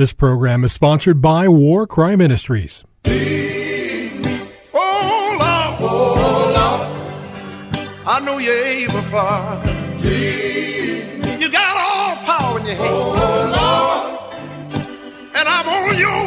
This program is sponsored by War Cry Ministries. I know you're able, Father. You got all power in your hand. Oh, Lord. And I'm on your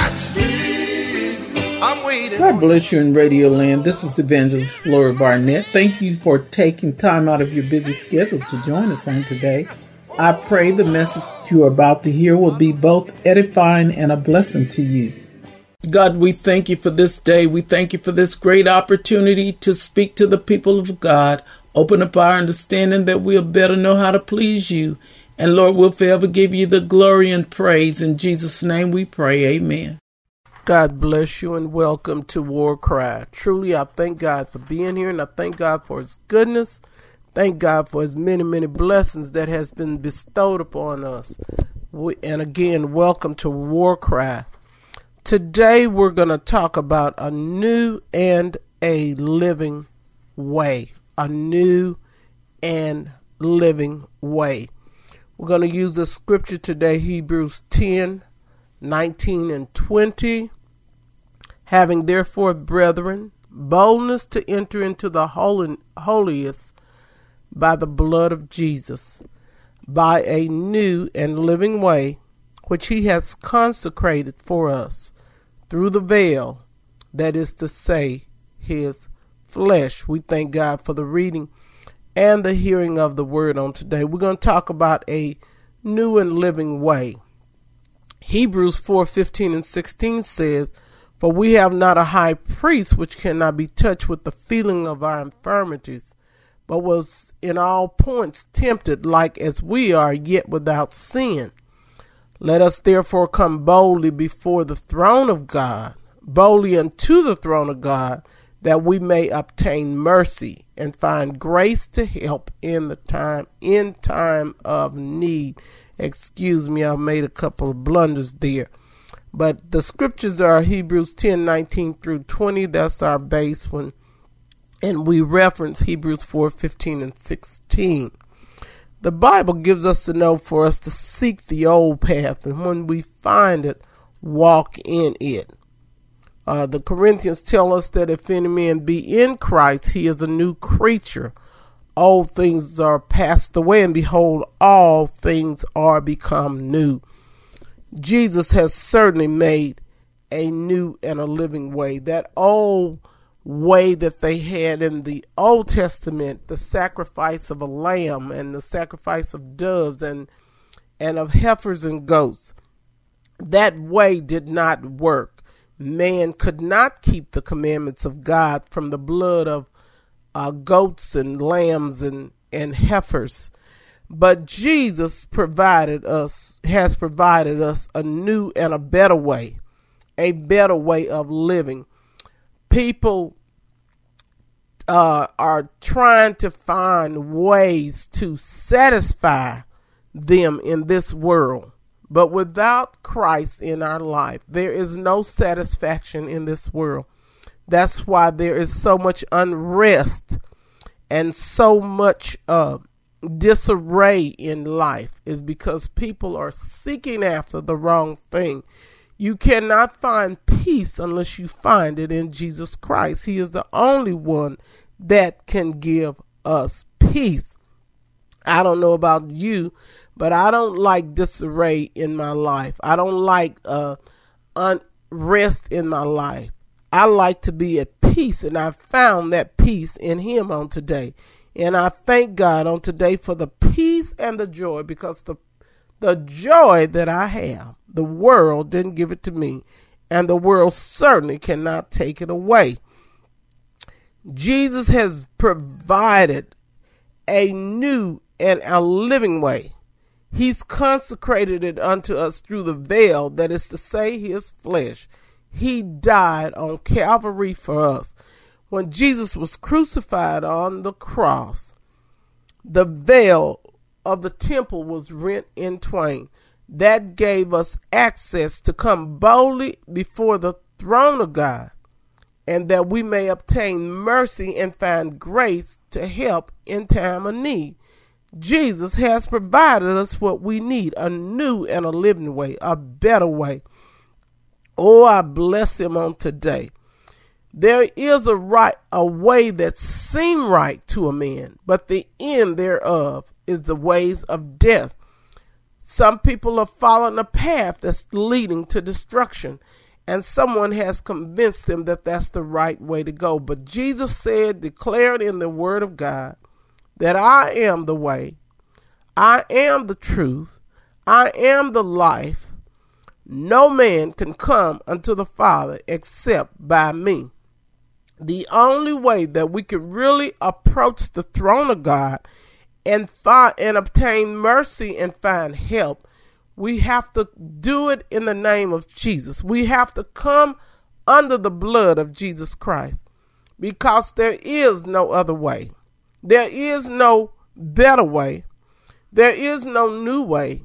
word. I'm waiting. God bless you in Radio Land. This is Evangelist Flora Barnett. Thank you for taking time out of your busy schedule to join us on today. I pray the message you are about to hear will be both edifying and a blessing to you. God, we thank you for this day. We thank you for this great opportunity to speak to the people of God. Open up our understanding that we'll better know how to please you. And Lord, we'll forever give you the glory and praise. In Jesus' name we pray. Amen. God bless you and welcome to War Cry. Truly, I thank God for being here and I thank God for his goodness. Thank God for his many, many blessings that has been bestowed upon us. And again, welcome to War Cry. Today we're going to talk about a new and a living way. A new and living way. We're going to use the scripture today, Hebrews 10, 19 and 20. Having therefore, brethren, boldness to enter into the holiest by the blood of Jesus, by a new and living way, which he has consecrated for us, through the veil, that is to say, his flesh. We thank God for the reading and the hearing of the word on today. We're going to talk about a new and living way. Hebrews 4:15 and 16 says, for we have not a high priest which cannot be touched with the feeling of our infirmities, but was in all points tempted like as we are, yet without sin. Let us therefore come boldly before the throne of God, boldly unto the throne of God, that we may obtain mercy and find grace to help in time of need. Excuse me, I made a couple of blunders there. But the scriptures are Hebrews 10, 19 through 20. That's our base one. And we reference Hebrews 4, 15 and 16. The Bible gives us to know for us to seek the old path, and when we find it, walk in it. The Corinthians tell us that if any man be in Christ, he is a new creature. Old things are passed away, and behold, all things are become new. Jesus has certainly made a new and a living way. That old way that they had in the Old Testament, the sacrifice of a lamb and the sacrifice of doves and of heifers and goats, that way did not work. Man could not keep the commandments of God from the blood of goats and lambs and heifers. But Jesus has provided us a new and a better way of living. People are trying to find ways to satisfy them in this world. But without Christ in our life, there is no satisfaction in this world. That's why there is so much unrest and so much disarray in life, is because people are seeking after the wrong thing. You cannot find peace unless you find it in Jesus Christ. He is the only one that can give us peace. I don't know about you, but I don't like disarray in my life. I don't like unrest in my life. I like to be at peace, and I found that peace in him on today. And I thank God on today for the peace and the joy, because the joy that I have, the world didn't give it to me, and the world certainly cannot take it away. Jesus has provided a new and a living way. He's consecrated it unto us through the veil, that is to say, his flesh. He died on Calvary for us. When Jesus was crucified on the cross, the veil of the temple was rent in twain. That gave us access to come boldly before the throne of God, and that we may obtain mercy and find grace to help in time of need. Jesus has provided us what we need, a new and a living way, a better way. Oh, I bless him on today. There is a way that seem right to a man, but the end thereof is the ways of death. Some people are following a path that's leading to destruction, and someone has convinced them that that's the right way to go. But Jesus said, declared in the Word of God, that I am the way, I am the truth, I am the life. No man can come unto the Father except by me. The only way that we can really approach the throne of God and obtain mercy and find help, we have to do it in the name of Jesus. We have to come under the blood of Jesus Christ, because there is no other way. There is no better way. There is no new way.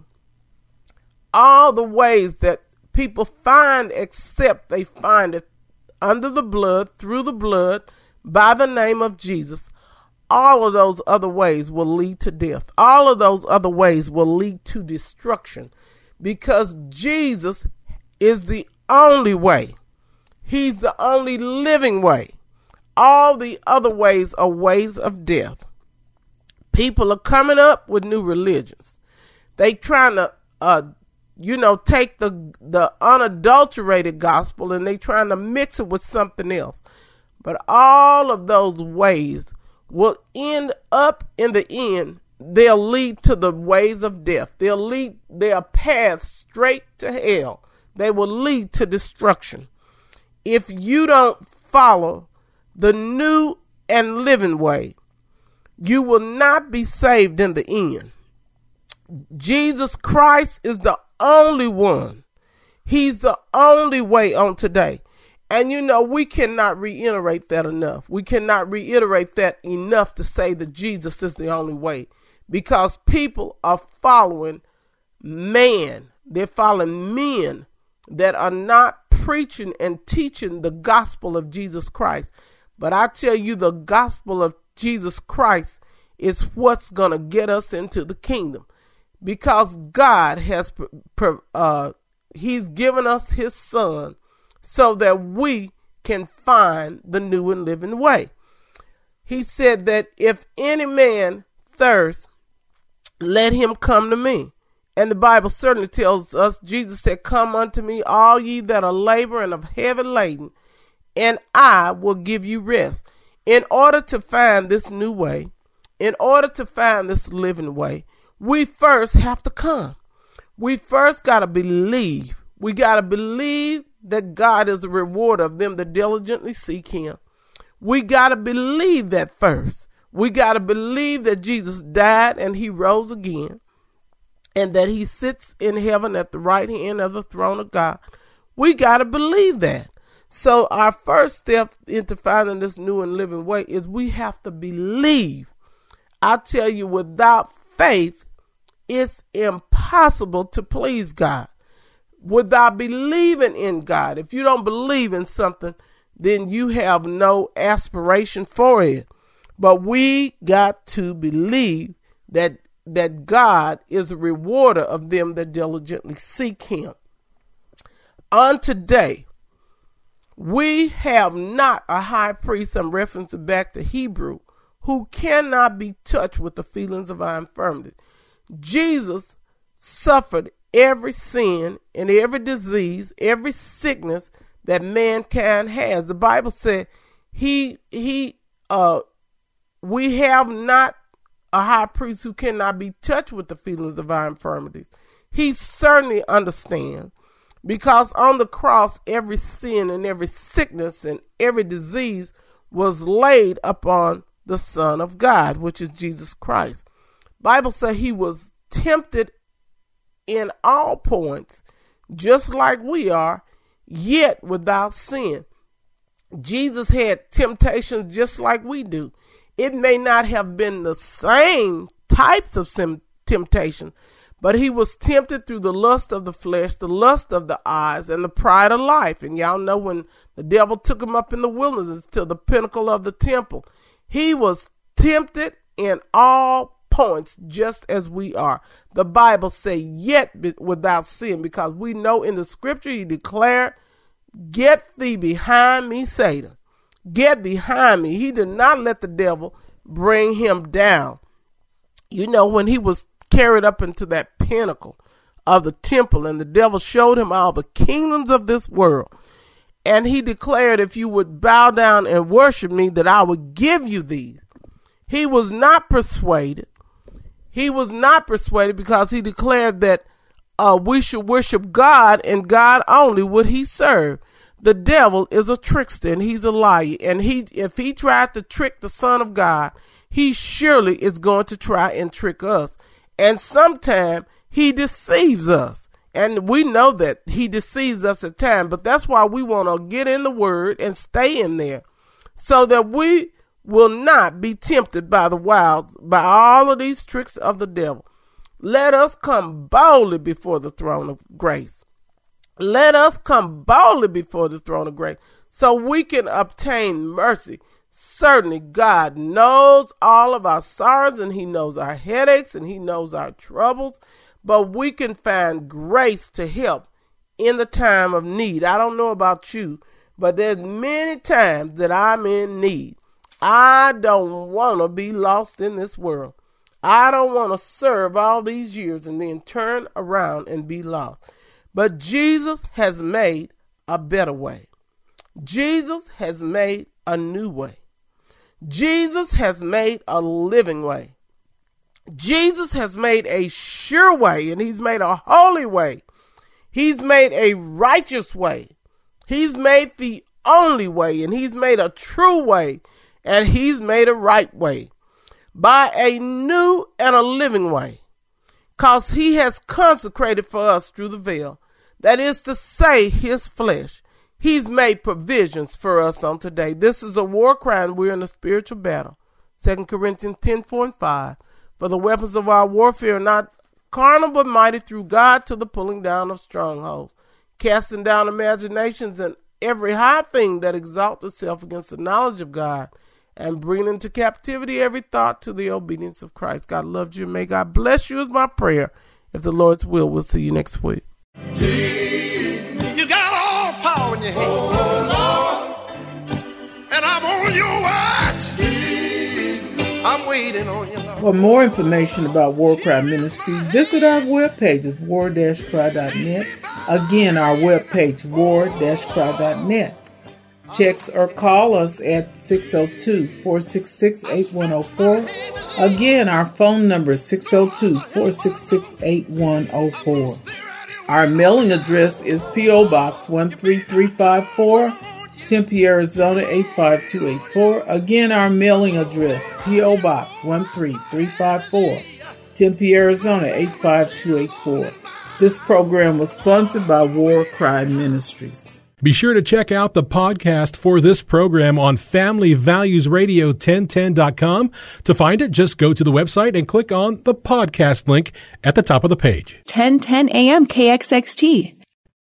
All the ways that people find, except they find it under the blood, through the blood, by the name of Jesus, all of those other ways will lead to death. All of those other ways will lead to destruction, because Jesus is the only way. He's the only living way. All the other ways are ways of death. People are coming up with new religions. They trying to, take the unadulterated gospel, and they trying to mix it with something else. But all of those ways will end up in the end. They'll lead to the ways of death. They'll lead their path straight to hell. They will lead to destruction. If you don't follow the new and living way, you will not be saved in the end. Jesus Christ is the only one. He's the only way on today. And we cannot reiterate that enough. We cannot reiterate that enough to say that Jesus is the only way, because people are following man. They're following men that are not preaching and teaching the gospel of Jesus Christ. But I tell you, the gospel of Jesus Christ is what's going to get us into the kingdom, because God has he's given us his son so that we can find the new and living way. He said that if any man thirst, let him come to me. And the Bible certainly tells us, Jesus said, come unto me, all ye that are labor and of heavy laden, and I will give you rest. In order to find this new way, in order to find this living way, we first have to come. We first got to believe. We got to believe that God is a rewarder of them that diligently seek him. We got to believe that first. We got to believe that Jesus died and he rose again, and that he sits in heaven at the right hand of the throne of God. We got to believe that. So our first step into finding this new and living way is we have to believe. I tell you, without faith, it's impossible to please God. Without believing in God, if you don't believe in something, then you have no aspiration for it. But we got to believe that God is a rewarder of them that diligently seek him. On today, we have not a high priest, I'm referencing back to Hebrew, who cannot be touched with the feelings of our infirmity. Jesus suffered every sin and every disease, every sickness that mankind has. The Bible said we have not a high priest who cannot be touched with the feelings of our infirmities. He certainly understands, because on the cross, every sin and every sickness and every disease was laid upon the Son of God, which is Jesus Christ. Bible says he was tempted in all points, just like we are, yet without sin. Jesus had temptations just like we do. It may not have been the same types of temptation, but he was tempted through the lust of the flesh, the lust of the eyes, and the pride of life. And y'all know when the devil took him up in the wilderness to the pinnacle of the temple, he was tempted in all points just as we are. The Bible say yet without sin, because we know in the scripture he declared, get thee behind me, Satan. Get behind me. He did not let the devil bring him down. You know, when he was carried up into that pinnacle of the temple and the devil showed him all the kingdoms of this world. And he declared, if you would bow down and worship me, that I would give you these. He was not persuaded. He was not persuaded because he declared that we should worship God and God only would he serve. The devil is a trickster and he's a liar. And if he tried to trick the Son of God, he surely is going to try and trick us. And sometimes he deceives us. And we know that he deceives us at times, but that's why we want to get in the word and stay in there so that we will not be tempted by by all of these tricks of the devil. Let us come boldly before the throne of grace. Let us come boldly before the throne of grace so we can obtain mercy. Certainly God knows all of our sorrows and he knows our headaches and he knows our troubles. But we can find grace to help in the time of need. I don't know about you, but there's many times that I'm in need. I don't want to be lost in this world. I don't want to serve all these years and then turn around and be lost. But Jesus has made a better way. Jesus has made a new way. Jesus has made a living way. Jesus has made a sure way, and he's made a holy way. He's made a righteous way. He's made the only way, and he's made a true way, and he's made a right way by a new and a living way, because he has consecrated for us through the veil. That is to say, his flesh. He's made provisions for us on today. This is a war cry, and we're in a spiritual battle. 2 Corinthians 10:4-5. For the weapons of our warfare are not carnal, but mighty through God to the pulling down of strongholds, casting down imaginations and every high thing that exalts itself against the knowledge of God, and bringing into captivity every thought to the obedience of Christ. God loves you, and may God bless you is my prayer. If the Lord's will, we'll see you next week. You got all power in your hand. Oh, Lord. And I'm on your watch. I'm waiting on you, Lord. For more information about War Cry Ministry, visit our webpage at war-cry.net. Again, our webpage, war-cry.net. Text or call us at 602-466-8104. Again, our phone number is 602-466-8104. Our mailing address is P.O. Box 13354, Tempe, Arizona 85284. Again, our mailing address, P.O. Box 13354, Tempe, Arizona 85284. This program was sponsored by War Cry Ministries. Be sure to check out the podcast for this program on FamilyValuesRadio1010.com. To find it, just go to the website and click on the podcast link at the top of the page. 1010 AM KXXT.